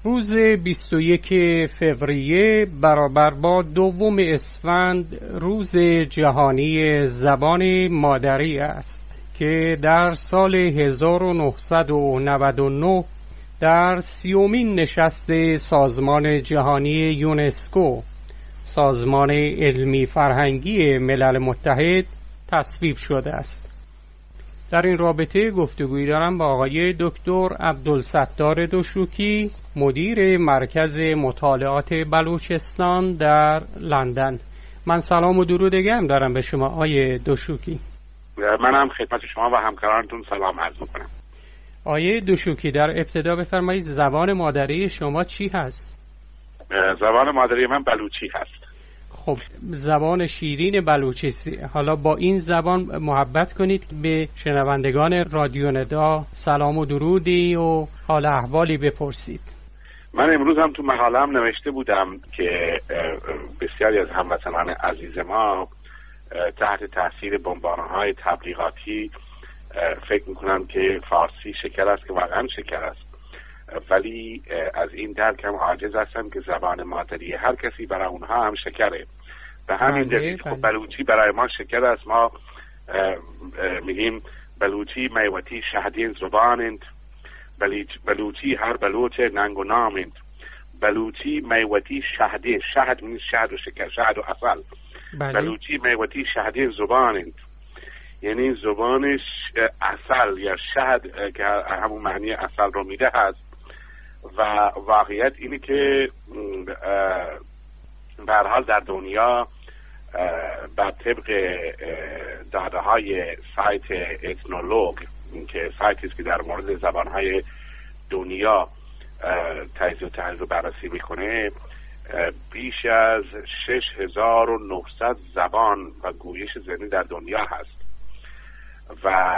روز 21 فوریه برابر با 2 اسفند روز جهانی زبان مادری است که در سال 1999 در 30مین نشست سازمان جهانی یونسکو، سازمان علمی فرهنگی ملل متحد، تصویب شده است. در این رابطه گفتگویی دارم با آقای دکتر عبدالستار دشوکی، مدیر مرکز مطالعات بلوچستان در لندن. من سلام و درود گرم دارم به شما آقای دشوکی. منم خدمت شما و همکارانتون سلام عرض می‌کنم. آقای دشوکی، در ابتدا بفرمایید زبان مادری شما چی هست؟ زبان مادری من بلوچی هست. خب، زبان شیرین بلوچی است. حالا با این زبان محبت کنید به شنوندگان رادیو ندا سلام و درودی و حال احوالی بپرسید. من امروز هم تو مقاله‌ام نوشته بودم که بسیاری از هموطنان عزیز ما تحت تاثیر بمباران‌های تبلیغاتی فکر میکنن که فارسی شکر است، که واقعا شکر است، ولی از این درک هم عاجز هستن که زبان مادری هر کسی برای اونها هم شکره. به همین دلیل خب بلوچی برای ما شکر است. ما میگیم بلوچی میوتی شهدین زبانند، بلوچی هر بلوچ ننگ و نامند، بلوچی میوتی شهدین، شهد میگه شهد و شکر، شهد و عسل. بلوچی میوتی شهدین زبانند، یعنی زبانش عسل یا شهد که همون معنی عسل رو میده هست. و واقعیت اینه که به هر حال در دنیا بر طبق داده های سایت اتنولوگ که سایتی است که در مورد زبانهای دنیا تجزیه و تحلیل رو بررسی میکنه، بیش از 6900 زبان و گویش ذهنی در دنیا هست. و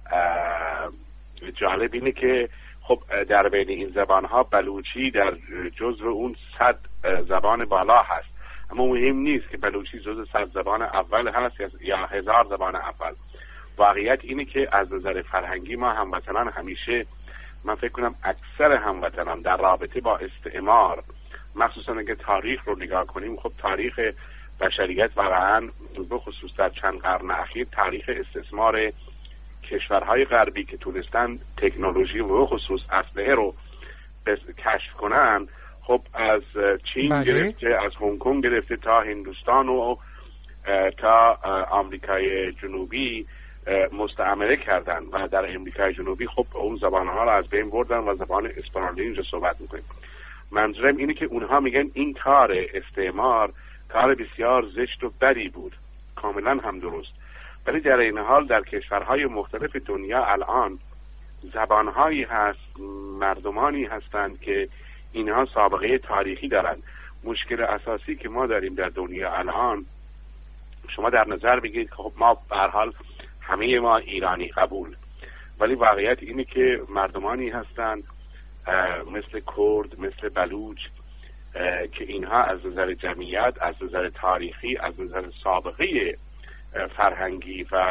جالب اینه که خب در بین این زبانها بلوچی در جزو اون 100 زبان بالا هست، اما مهم نیست که بلوچی جزو 100 زبان اول هست یا 1000 زبان اول. واقعیت اینه که از نظر فرهنگی ما هموطنان همیشه، من فکر کنم اکثر هموطنان در رابطه با استعمار، مخصوصا اگه تاریخ رو نگاه کنیم، خب تاریخ بشریت واقعا به خصوص در چند قرن اخیر تاریخ استثمار کشورهای غربی که تونستن تکنولوژی و خصوص اسلحه رو کشف کنن، خب از چین گرفته، از هنگ کنگ گرفته تا هندوستان و تا آمریکای جنوبی مستعمره کردن و در آمریکای جنوبی خب اون زبانها رو از بین بردن و زبان اسپانیایی اینجا صحبت میکنیم. منظورم اینه که اونها میگن این کار استعمار کار بسیار زشت و بدی بود، کاملا هم درست، ولی در این حال در کشورهای مختلف دنیا الان زبانهایی هست، مردمانی هستند که اینها سابقه تاریخی دارند. مشکل اساسی که ما داریم در دنیا الان، شما در نظر بگیرید که خب ما به هر حال همه ما ایرانی قبول، ولی واقعیت اینه که مردمانی هستند مثل کرد، مثل بلوچ که اینها از نظر جمعیت، از نظر تاریخی، از نظر سابقه فرهنگی و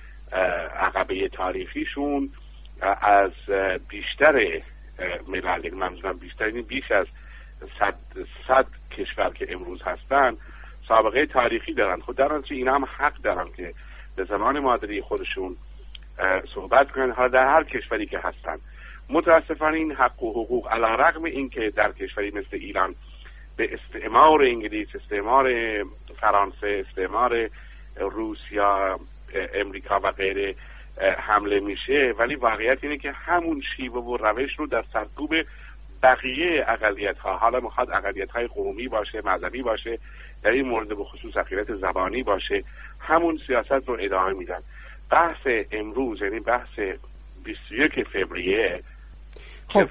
عقبه تاریخیشون از بیشتر ملل، منظورم بیشتر یعنی بیش از 100 کشور که امروز هستن سابقه تاریخی دارن. خود در نتیجه اینا هم حق دارن که به زبان مادری خودشون صحبت کنن، حالا در هر کشوری که هستن. متاسفانه این حق و حقوق علیرغم این که در کشوری مثل ایران به استعمار انگلیس، استعمار فرانسه، استعمار روسیا، امریکا و غیره حمله میشه، ولی واقعیت اینه که همون شیوه و روش رو در سرکوب بقیه اقلیت ها، حالا میخواد اقلیت های قومی باشه، مذهبی باشه، در این مورد به خصوص اقلیت زبانی باشه، همون سیاست رو ادامه میدن. بحث امروز یعنی بحث 21 فوریه. خب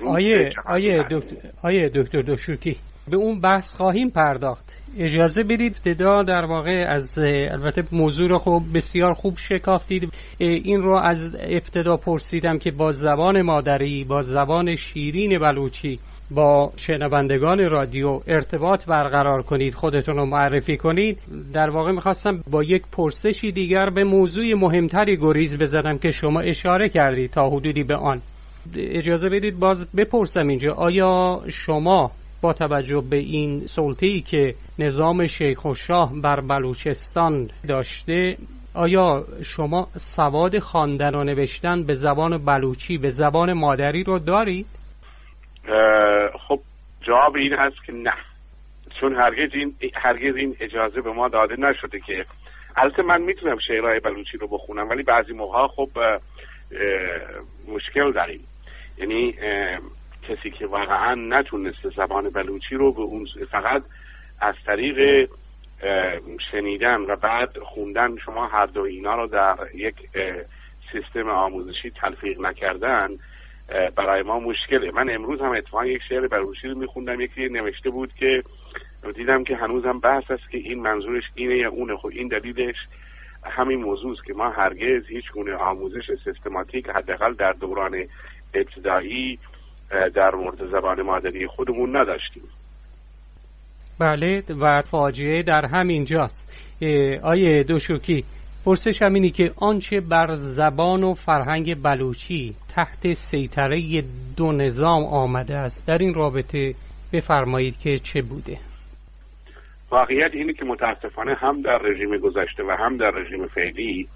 آیه دکتر دشوکی، به اون بحث خواهیم پرداخت. اجازه بدید ابتدا در واقع از البته موضوع رو خب بسیار خوب شکافتید، این رو از ابتدا پرسیدم که با زبان مادری، با زبان شیرین بلوچی با شنوندگان رادیو ارتباط برقرار کنید، خودتون رو معرفی کنید. در واقع میخواستم با یک پرسشی دیگر به موضوع مهمتری گریز بزنم که شما اشاره کردید تا حدودی به آن. اجازه بدید باز بپرسم اینجا، آیا شما با توجه به این سلطه‌ای که نظام شیخ الشاه بر بلوچستان داشته، آیا شما سواد خواندن و نوشتن به زبان بلوچی، به زبان مادری رو دارید؟ خب جواب این هست که نه، چون هرگز این اجازه به ما داده نشده. که البته من میتونم شعرهای بلوچی رو بخونم، ولی بعضی موقع خب مشکل داریم. یعنی کسی که واقعا نتونسته زبان بلوچی رو به اون فقط از طریق شنیدن و بعد خوندن، شما هر دو اینا رو در یک سیستم آموزشی تلفیق نکردن، برای ما مشکله. من امروز هم اتفاقا یک شعر بلوچی رو میخوندم، یکی نوشته بود که دیدم که هنوزم بحث است که این منظورش اینه یا اونه. خب این دلیلش همین موضوع است که ما هرگز هیچ گونه آموزش سیستماتیک حداقل در دوران ابتدایی در مورد زبان مادری خودمون نداشتیم. بله، و فاجعه در همین جاست. آیه دوشوکی، پرسشم اینی که آنچه بر زبان و فرهنگ بلوچی تحت سیطره دو نظام آمده است، در این رابطه بفرمایید که چه بوده؟ واقعیت اینه که متاسفانه هم در رژیم گذشته و هم در رژیم فعلی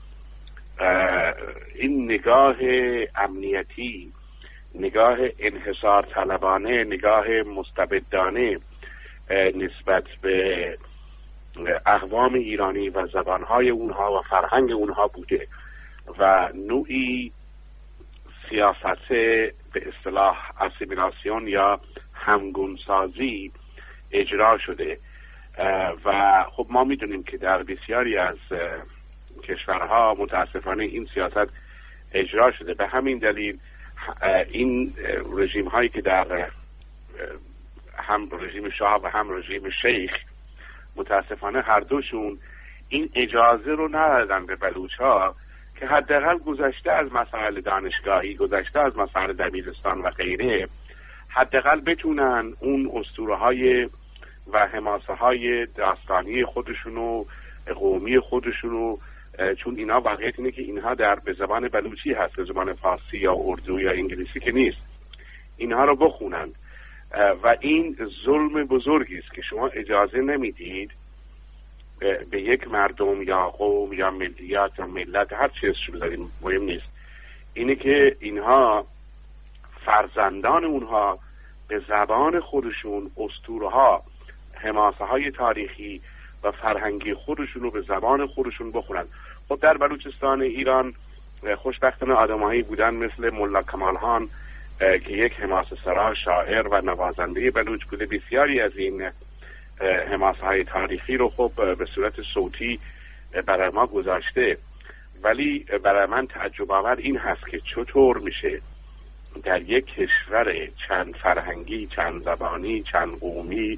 این نگاه امنیتی، نگاه انحصار طلبانه، نگاه مستبدانه نسبت به اقوام ایرانی و زبانهای اونها و فرهنگ اونها بوده و نوعی سیاست به اصطلاح اسیمیلاسیون یا همگونسازی اجرا شده. و خب ما میدونیم که در بسیاری از کشورها متاسفانه این سیاست اجرا شده. به همین دلیل این رژیم هایی که در هم رژیم شاه و هم رژیم شیخ، متاسفانه هر دوشون این اجازه رو ندادن به بلوچ ها که حداقل گذشته از مسائل دانشگاهی، گذشته از مسائل دبیرستان و غیره، حداقل بتونن اون اسطوره های و حماسه های داستانی خودشونو، قومی خودشونو، چون اینا واقعیت اینه که اینها به زبان بلوچی هست، به زبان فارسی یا اردو یا انگلیسی که نیست، اینها رو بخونن. و این ظلم بزرگی است که شما اجازه نمیدید به یک مردم یا قوم یا ملیت یا ملت، هر چیز شو بذاریم مهم نیست، اینه که اینها فرزندان اونها به زبان خودشون اسطوره ها، حماسه های تاریخی و فرهنگی خودشون رو به زبان خودشون بخونن. خب در بلوچستان ایران خوشبختانه آدمایی بودن مثل ملا کمال خان که یک حماسه سرا، شاعر و نوازنده بلوچ بوده. بسیاری از این حماسه های تاریخی رو خب به صورت صوتی برای ما گذاشته. ولی برای من تعجب آور این هست که چطور میشه در یک کشور چند فرهنگی، چند زبانی، چند قومی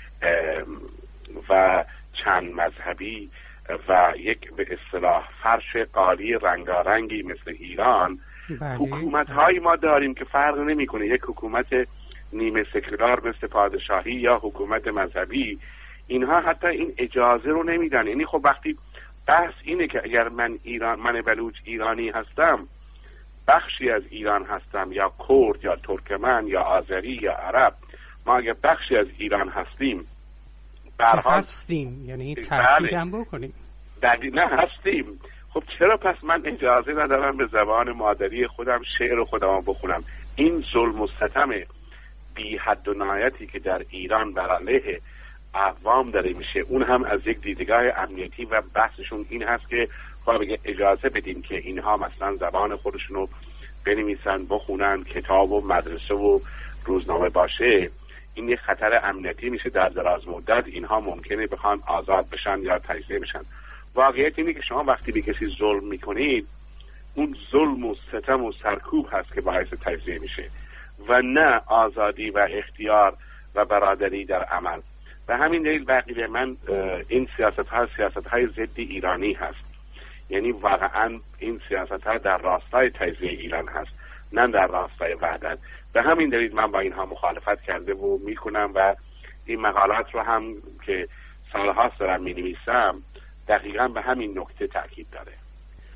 و چند مذهبی و یک به اصطلاح فرش قالی رنگارنگی مثل ایران، حکومت هایی ما داریم که فرق نمیکنه، یک حکومت نیمه سکولار مثل پادشاهی یا حکومت مذهبی، اینها حتی این اجازه رو نمیدن. یعنی خب وقتی بحث اینه که اگر من بلوچ ایرانی هستم، بخشی از ایران هستم، یا کرد یا ترکمن یا آذری یا عرب، ما اگر بخشی از ایران هستیم هستیم، یعنی تاکید هم بکنیم نه هستیم. خب چرا پس من اجازه ندارم به زبان مادری خودم شعر خودم بخونم؟ این ظلم و ستم بی حد و نهایتی که در ایران بر علیه اقوام داره میشه، اون هم از یک دیدگاه امنیتی و بحثشون این هست که خب اجازه بدیم که اینها مثلا زبان خودشونو بنویسن، بخونن، کتاب و مدرسه و روزنامه باشه. این یک خطر امنیتی میشه. در دراز مدت اینها ممکنه بخوان آزاد بشن یا تجزیه بشن. واقعیت اینه که شما وقتی به کسی ظلم میکنید، اون ظلم و ستم و سرکوب هست که باعث تجزیه میشه و نه آزادی و اختیار و برادری در عمل. به همین دلیل بقیه من این سیاست های ضدی ایرانی هست. یعنی واقعا این سیاست ها در راستای تجزیه ایران هست، نه در راستای وحدت. به همین دلیل من با اینها مخالفت کرده و میکنم و این مقالات رو هم که سالهاست دارم مینویسم دقیقا به همین نکته تاکید داره.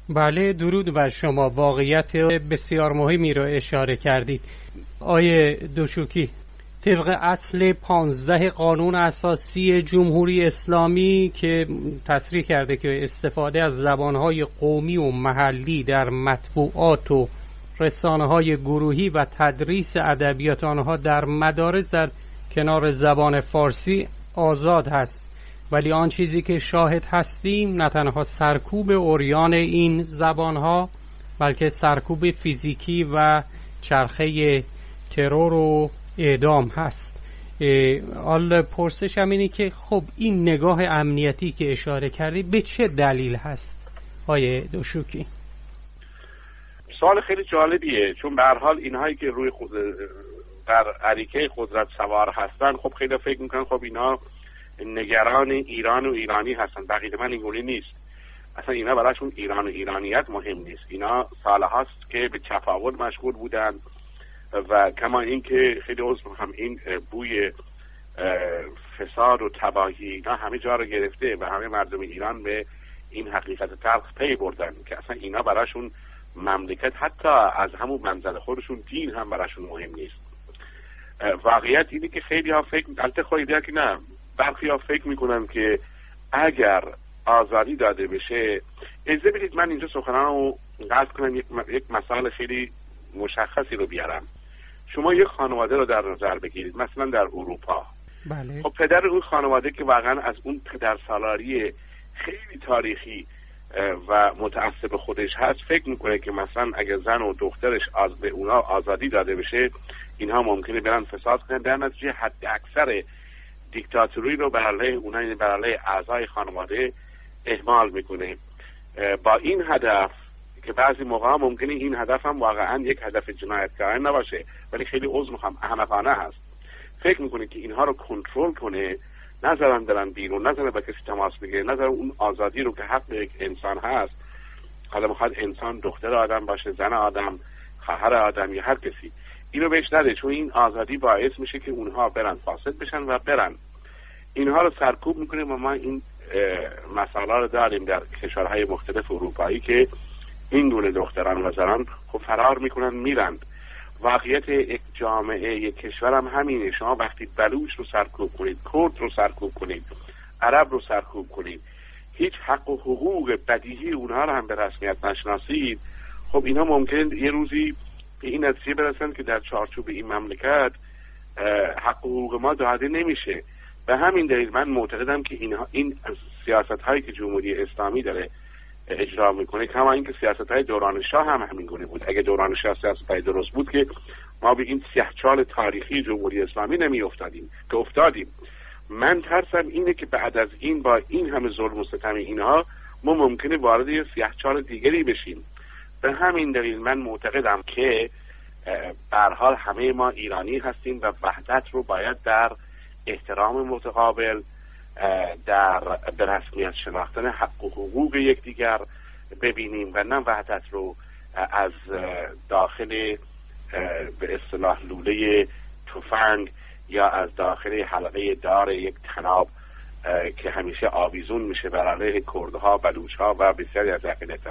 بله، درود بر شما. واقعیت بسیار مهمی را اشاره کردید آیه دوشوکی. طبق اصل 15 قانون اساسی جمهوری اسلامی که تصریح کرده که استفاده از زبانهای قومی و محلی در مطبوعات و رسانه‌های گروهی و تدریس ادبیات آنها در مدارس در کنار زبان فارسی آزاد هست، ولی آن چیزی که شاهد هستیم نه تنها سرکوب عریان این زبانها بلکه سرکوب فیزیکی و چرخه ترور و اعدام هست. حالا پرسشم اینه که خب این نگاه امنیتی که اشاره کردی به چه دلیل هست آیه دوشوکی؟ سوال خیلی جالبیه، چون به هر حال اینهایی که روی در اریکه قدرت سوار هستن خب خیلی فکر میکنن خب اینا نگران ایران و ایرانی هستن. بقیه من اینگونه نیست. اصلا اینا براشون ایران و ایرانیت مهم نیست. اینا ساله هاست که به تفاوت مشغول بودن و کما اینکه خیلی عذر هم این بوی فساد و تباهی اینا همه جا رو گرفته و همه مردم ایران به این حقیقت تلخ پی بردن که اصلا اینا براشون مملکت حتی از همون منزل خودشون دین هم براشون مهم نیست. واقعیت اینه که خیلی ها فکر البته خیلی ها که نه، برخی ها فکر میکنن که اگر آزادی داده بشه، اجازه بدید من اینجا سخنان رو قصد کنم یک مثال خیلی مشخصی رو بیارم. شما یک خانواده رو در نظر بگیرید، مثلا در اروپا. بله. خب پدر اون خانواده که واقعا از اون پدر سالاری خیلی تاریخی و متعصب خودش هست فکر میکنه که مثلا اگر زن و دخترش به اونا آزادی داده بشه اینها ممکنه برن فساد کنن، در نتیجه حد اکثر دیکتاتوری رو بر علیه اونا، یعنی بر علیه اعضای خانواده اهمال میکنه با این هدف که بعضی موقع ممکنه این هدف هم واقعا یک هدف جنایتکارانه نباشه، ولی خیلی عذر میخوام احمقانه هست. فکر میکنه که اینها رو کنترل کنه، نذارن برن بیرون، نذارن با کسی تماس بگیره، نذارن اون آزادی رو که حق یک انسان هست، حالا میخواد انسان دختر آدم باشه، زن آدم، خواهر آدم یا هر کسی، اینو بهش نده، چون این آزادی باعث میشه که اونها برن فاسد بشن و برن. اینها رو سرکوب میکنه و ما این مسائل رو داریم در کشورهای مختلف اروپایی که این گونه دختران و زنان خب فرار میکنن میرن. واقعیت یک جامعه یک کشور هم همینه. شما وقتی بلوچ رو سرکوب کنید، کرد رو سرکوب کنید، عرب رو سرکوب کنید، هیچ حق و حقوق بدیهی اونها رو هم به رسمیت نشناسید، خب اینا ممکن یه روزی به این نتیجه برسن که در چارچوب این مملکت حق و حقوق ما داده نمیشه. به همین دلیل من معتقدم که این سیاست هایی که جمهوری اسلامی داره اجرا میکنه، کما اینکه سیاست های دوران شاه هم همین گونه بود. اگه دوران شاه سیاست های درست بود که ما به این سیاهچال تاریخی جمهوری اسلامی نمی افتادیم که افتادیم. من ترسم اینه که بعد از این با این همه ظلم و ستم اینها ما ممکنه وارد یه سیاهچال دیگری بشیم. به همین دلیل من معتقدم که به هر حال همه ما ایرانی هستیم و وحدت رو باید در احترام متقابل، در به رسمیت شناختن حق و حقوق یکدیگر ببینیم و نه وحدت رو از داخل به اصطلاح لوله تفنگ یا از داخل حلقه دار یک طناب که همیشه آویزون میشه بر علیه کردها، بلوچها و بسیاری از اقلیت‌ها.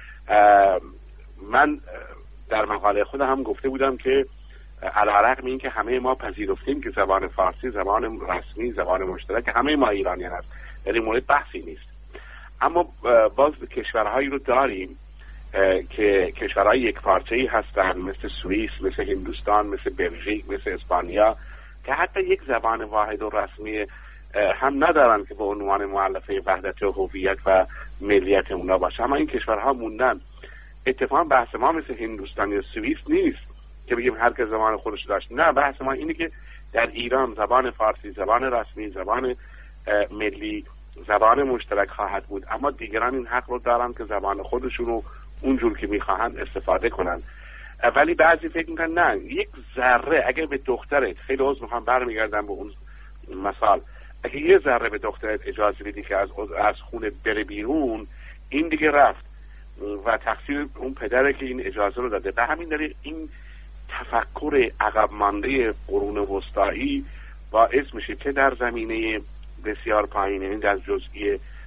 من در مقاله خودم هم گفته بودم که علی‌رغم این که همه ما پذیرفتیم که زبان فارسی زبان رسمی، زبان مشترک همه ما ایرانیان است، در این مورد بحثی نیست، اما باز کشورهایی رو داریم که کشورهای یک پارچه‌ای هستند، مثل سوئیس، مثل هندوستان، مثل بلژیک، مثل اسپانیا، که حتی یک زبان واحد و رسمی هم ندارن که به عنوان مؤلفه وحدت و هویت و ملیت اونا باشه، اما این کشورها موندن. اتفاقا بحث ما مثل هندوستان یا سوئیس نیست که بگیم هر کس زبان خودش داشت، نه، بحث ما اینه که در ایران زبان فارسی زبان رسمی، زبان ملی، زبان مشترک خواهد بود، اما دیگران این حق رو دارن که زبان خودشون رو اونجور که میخواهند استفاده کنن. ولی بعضی فکر میکنن نه، یک ذره اگر به دخترت، خیلی عذر میخوام برمیگردم به اون مثال، اگه یه ذره به دخترت اجازه بدی که از خونه بره بیرون، این دیگه رفت و تقصیر اون پدره که این اجازه رو داده. به همین دلیل این تفکر عقب مانده قرون وسطایی باعث میشه که در زمینه بسیار پایین، یعنی در جزئی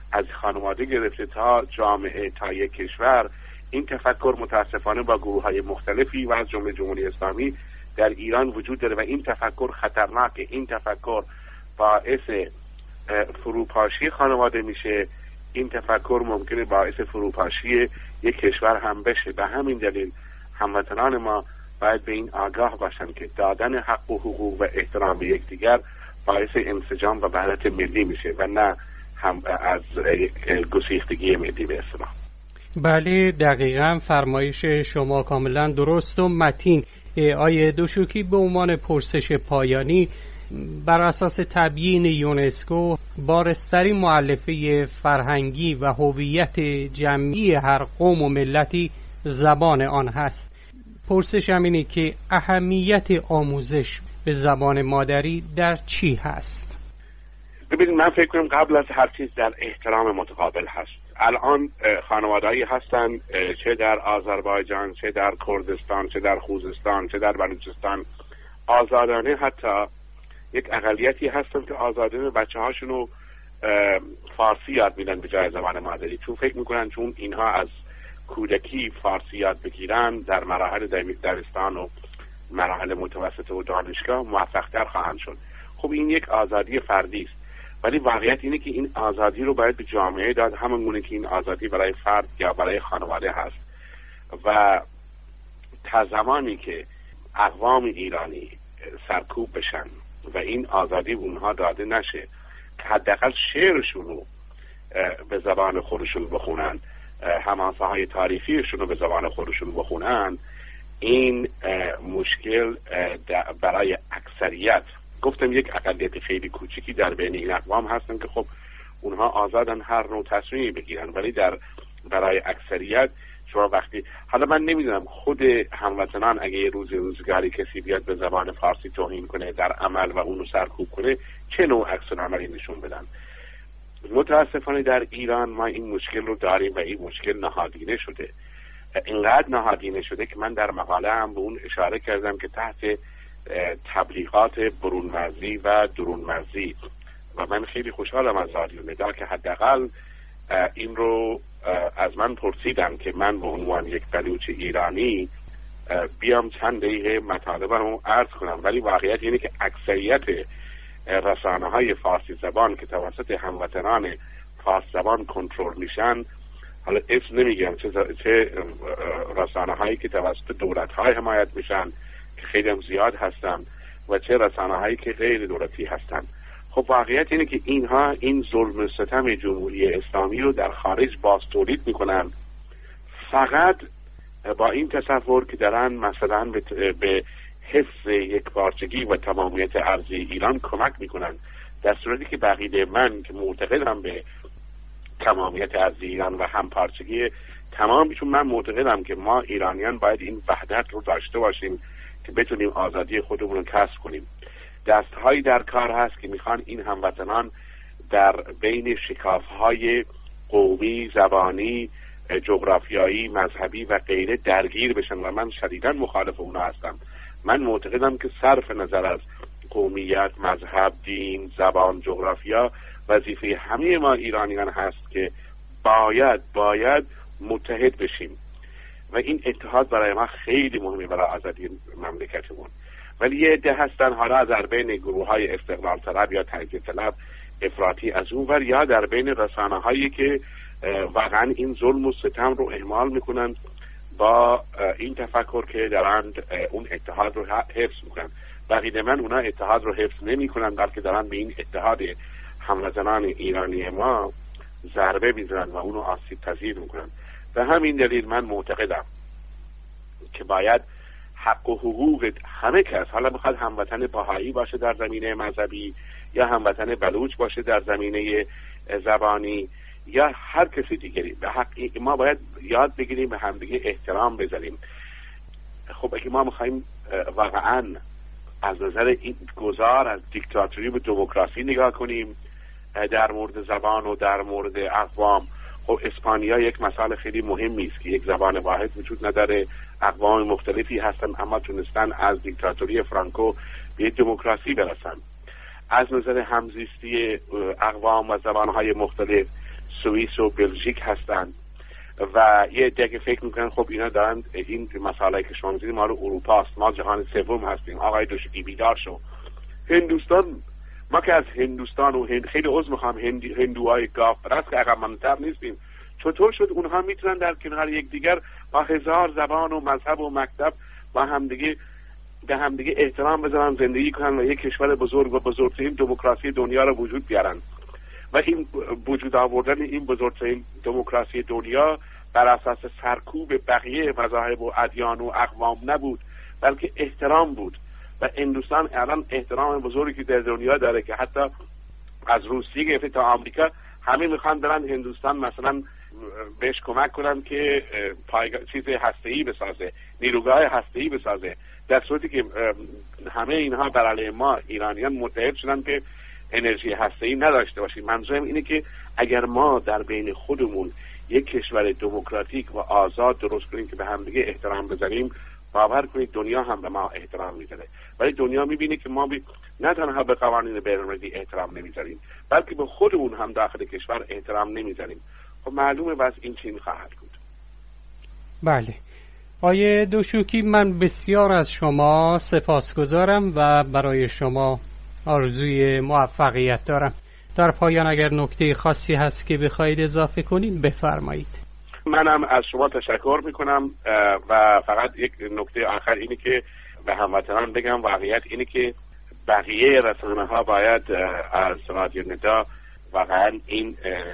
از خانواده گرفته تا جامعه تا یک کشور، این تفکر متاسفانه با گروه‌های مختلفی و از جمله جمهوری اسلامی در ایران وجود داره و این تفکر خطرناکه. این تفکر باعث فروپاشی خانواده میشه، این تفکر ممکنه باعث فروپاشی یک کشور هم بشه. به همین دلیل هموطنان ما باید به این آگاه باشن که دادن حق و حقوق و احترام به یکدیگر باعث انسجام و وحدت ملی میشه و نه هم از گسیختگی ملی به اصطلاح. بله، دقیقاً فرمایش شما کاملا درست و متین. آیه دوشوکی، به عنوان پرسش پایانی، بر اساس تبیین یونسکو بارزترین مؤلفه فرهنگی و هویت جمعی هر قوم و ملتی زبان آن هست. پرسشم اینه که اهمیت آموزش به زبان مادری در چی هست؟ ببینید، من فکر کنم قبل از هر چیز در احترام متقابل هست. الان خانواده‌ای هستن چه در آذربایجان، چه در کردستان، چه در خوزستان، چه در بلوچستان، آزادانه حتی یک اقلیتی هستن که آزادانه بچه‌هاشونو فارسی یاد میدن به جای زبان مادری، چون فکر میکنن چون اینها از کودکی فارسی یاد بگیرن در مراحل دبستان و مراحل متوسطه و دانشگاه موفق‌تر خواهند شد. خب این یک آزادی فردی است، ولی واقعیت اینه که این آزادی رو باید به جامعه داد، همونگونه که این آزادی برای فرد یا برای خانواده هست. و تا زمانی که اقوام ایرانی سرکوب بشن و این آزادی اونها داده نشه که حداقل شعرشون رو به زبان خودشون بخونن، حماسه های تاریخیشون رو به زبان خودشون بخونن، این مشکل برای اکثریت، گفتم یک اقلیت خیلی کوچیکی در بین این اقوام هستن که خب اونها آزادن هر نوع تصمیمی بگیرن، ولی برای اکثریت شما وقتی، حالا من نمیدونم خود هموطنان اگه یه روزگاری کسی بیاد به زبان فارسی توهین کنه در عمل و اونو سرکوب کنه چه نوع عکس العملی نشون بدن. متاسفانه در ایران ما این مشکل رو داریم و این مشکل نهادینه شده، اینقدر نهادینه شده که من در مقاله هم به اون اشاره کردم که تحت تبلیغات برون‌مرزی و درون‌مرزی، و من خیلی خوشحالم از رادیو ندا که حداقل این رو از من پرسیدم که من به عنوان یک بلوچ ایرانی بیام چند دقیقه مطالبم رو عرض کنم. ولی واقعیت اینه که اکثریت رسانه‌های فارسی زبان که توسط هموطنان فارسی زبان کنترل میشن، حالا اسم نمیگم چه رسانه‌هایی که توسط دولت‌های حمایت میشن که خیلی هم زیاد هستن و چه رسانه‌هایی که غیر دولتی هستن. خب واقعیت اینه که اینها این ظلم و ستم جمهوری اسلامی رو در خارج باز تولید میکنن، فقط با این تصور که دارن مثلا به حفظ یکپارچگی و تمامیت ارضی ایران کمک میکنن، در صورتی که بقیده من که معتقدم به تمامیت ارضی ایران و همپارچگی تمام، چون من معتقدم که ما ایرانیان باید این وحدت رو داشته باشیم که بتونیم آزادی خودمون رو کسب کنیم. دستهایی در کار هست که میخوان این هموطنان در بین شکافهای قومی، زبانی، جغرافیایی، مذهبی و غیره درگیر بشن و من شدیداً مخالف اونا هستم. من معتقدم که صرف نظر از قومیت، مذهب، دین، زبان، جغرافیا، وظیفه همه ما ایرانیان هست که باید متحد بشیم و این اتحاد برای ما خیلی مهمه برای آزادی مملکتمون. ولی یه عده هستن حالا در بین گروه‌های استقلال طلب یا تجزیه طلب افراطی از اون ور، یا در بین رسانه‌هایی که واقعا این ظلم و ستم رو اعمال میکنن با این تفکر که دارند اون اتحاد رو حفظ میکنن. بقیده من اونا اتحاد رو حفظ نمیکنن، بلکه دارن به این اتحاد هموطنان ایرانی ما ضربه میزنن و اونو آسیب پذیر میکنن. به همین دلیل من معتقدم که باید حق و حقوق همه کس، حالا میخواد هموطن بهایی باشه در زمینه مذهبی یا هموطن بلوچ باشه در زمینه زبانی یا هر کسی دیگری، به حق ما باید یاد بگیریم به همدیگه احترام بذاریم. خب اگه ما میخوایم واقعا از نظر این گذار از دیکتاتوری به دموکراسی نگاه کنیم در مورد زبان و در مورد اقوام، خب اسپانیا یک مثال خیلی مهمی است که یک زبان واحد وجود نداره، اقوام مختلفی هستن اما تونستن از دیکتاتوری فرانکو به دموکراسی برسن. از نظر همزیستی اقوام و زبانهای مختلف، سوئیس و بلژیک هستند و یه دیگه فکر میکنن خب اینا دارن این مسائلی که شما می‌گید مال اروپا است، ما جهان سوم هستیم. آقای دوشکی بیدار شو. هندوستان، ما که از هندوستان و خیلی عذر میخوام هندوهای گاف پرست که عقب مانده‌تر نیستیم، چطور شد اونها میتونن در کنار یکدیگر با هزار زبان و مذهب و مکتب با همدیگه به همدیگه احترام بذارن، زندگی کنن و یک کشور بزرگ و بزرگترین دموکراسی دنیا رو وجود بیارن؟ و این وجود آوردن این بزرگترین دموکراسی دنیا بر اساس سرکوب بقیه مذاهب و ادیان و اقوام نبود، بلکه احترام بود. و هندوستان الان احترام بزرگی در دنیا داره که حتی از روسیه گرفته تا آمریکا همه میخوان برن هندوستان مثلا بهش کمک کنن که چیز هسته‌ای بسازه، نیروگاه هسته‌ای بسازه، در صورتی که همه اینها بر علیه ما ایرانیان متحد شدن که انرژی هسته‌ای نداشته باشیم. منظورم اینه که اگر ما در بین خودمون یک کشور دموکراتیک و آزاد درست کنیم که به هم دیگه احترام بذاریم، باور کنید دنیا هم به ما احترام میذاره. ولی دنیا میبینه که ما نه تنها به قوانین بین‌المللی احترام نمیذاریم، بلکه به خودمون هم داخل کشور احترام نمیذاریم. خب معلومه بس این چین خواهد بود. بله آیه دوشوکی، من بسیار از شما سپاسگزارم و برای شما آرزوی موفقیت دارم. در پایان اگر نکته خاصی هست که بخواید اضافه کنید بفرمایید. منم از شما تشکر میکنم و فقط یک نکته آخر اینه که به هموطنان بگم، واقعیت اینه که بقیه رسانه ها باید از رادیو ندا واقعا این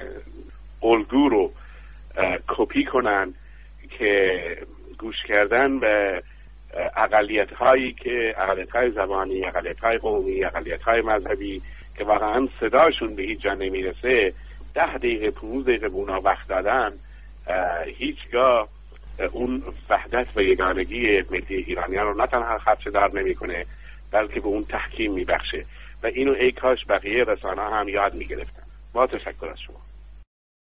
الگو رو کپی کنن که گوش کردن به اقلیت هایی که اقلیت های زبانی، اقلیت های قومی، اقلیت های مذهبی که واقعا صداشون به هیچ جا نمیرسه، 10 دقیقه 15 دقیقه به اونا وقت دادن هیچگاه اون وحدت و یگانگی ملی ایرانیان رو نه تنها خدشه‌دار نمیکنه بلکه به اون تحکیم میبخشه و اینو ای کاش بقیه رسانه هم یاد میگرفتن. با تشکر از شما.